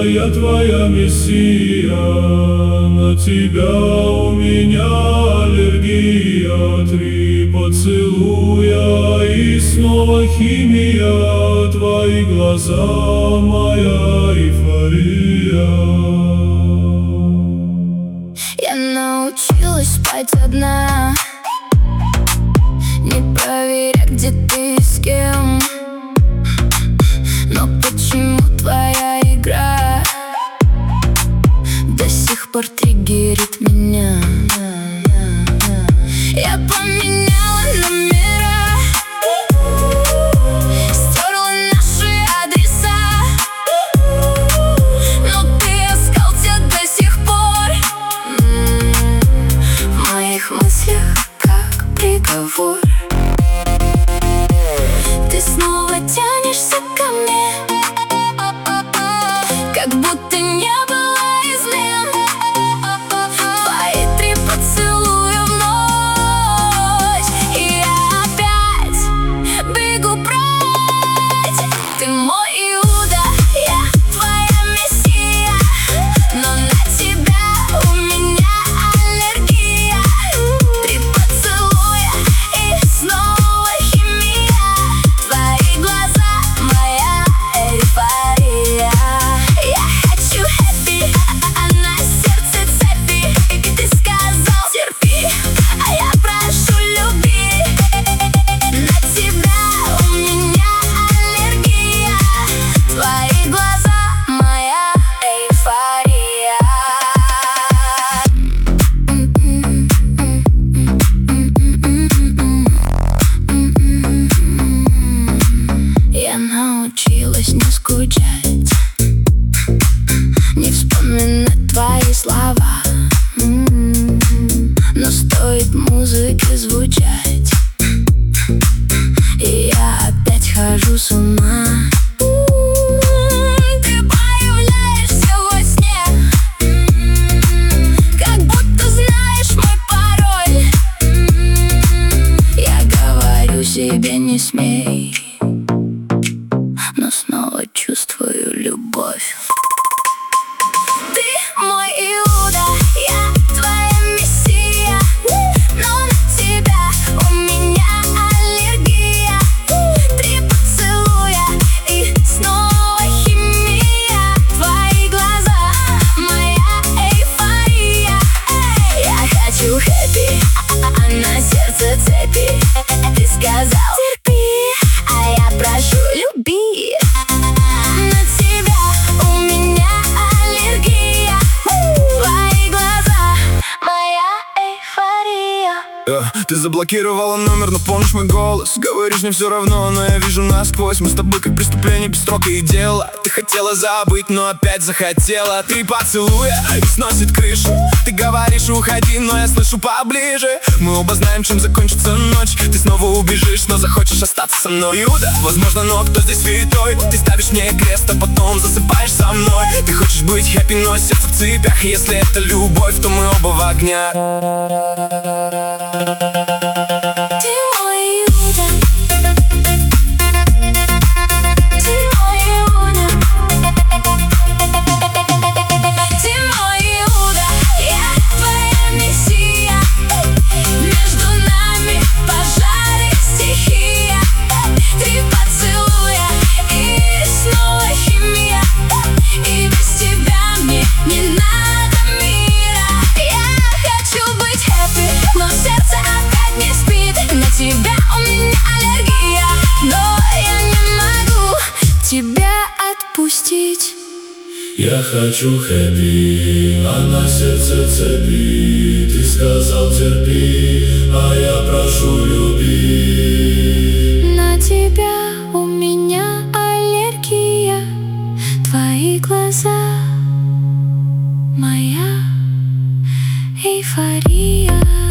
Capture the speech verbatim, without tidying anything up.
я твоя мессия. На тебя у меня аллергия. Три поцелуя и снова химия. Твои глаза, моя эйфория. Я научилась спать одна, не проверя, где ты и с кем. Но почему твоя игра до сих пор триггерит меня? Я поменяла номера, стерла наши адреса, но ты остался до сих пор в моих мыслях, как приговор. Ты снова тянешься ко мне, как будто не было измен. Твои три поцелуя в ночь, и я опять бегу прочь. Ты мой Иуда, я твоя мессия, но на тебя у меня аллергия. Три поцелуя и снова химия. Твои глаза, моя эйфория. Я хочу хэппи, а на сердце цепи. И ты сказал терпи, а я прошу люби. На тебя у меня аллергия. Твои глаза, моя эйфория. Я научилась не скучать, не вспоминать твои слова. М-м-м. Но стоит музыке звучать, и я опять хожу с ума. М-м-м. Ты появляешься во сне, м-м-м. как будто знаешь мой пароль. М-м-м. Я говорю себе не смей, но снова чувствую любовь. Ты мой Иуда, я твоя мессия, но на тебя у меня аллергия. Три поцелуя и снова химия. Твои глаза, моя эйфория. Я хочу хэппи, а на сердце цепи. Ты сказал терпи, а я прошу люби. На тебя у меня аллергия. Твои глаза, моя эйфория. Yeah. Ты заблокировала номер, но помнишь мой голос. Говоришь, мне все равно, но я вижу насквозь. Мы с тобой как преступление без срока и дела. Ты хотела забыть, но опять захотела. Три поцелуя и сносит крышу. Ты говоришь, уходи, но я слышу поближе. Мы оба знаем, чем закончится ночь. Ты снова убежишь, но захочешь остаться со мной. Иуда, возможно, но кто здесь святой? Ты ставишь мне крест, а потом засыпаешь со мной. Ты хочешь быть хэппи, но сердце в цепях. Если это любовь, то мы оба в огнях. Ты мой Иуда, ты мой Иуда, ты мой Иуда, я твоя мессия. Между нами пожар и стихия. Три поцелуя и снова химия. И без тебя мне не надо мира. Я хочу быть хэппи, но сердце опять не спит. На тебя у меня аллергия, но я не могу тебя отпустить. Я хочу хэппи, а на сердце цепи. Ты сказал терпи, а я прошу люби. На тебя у меня аллергия. Твои глаза, моя эйфория.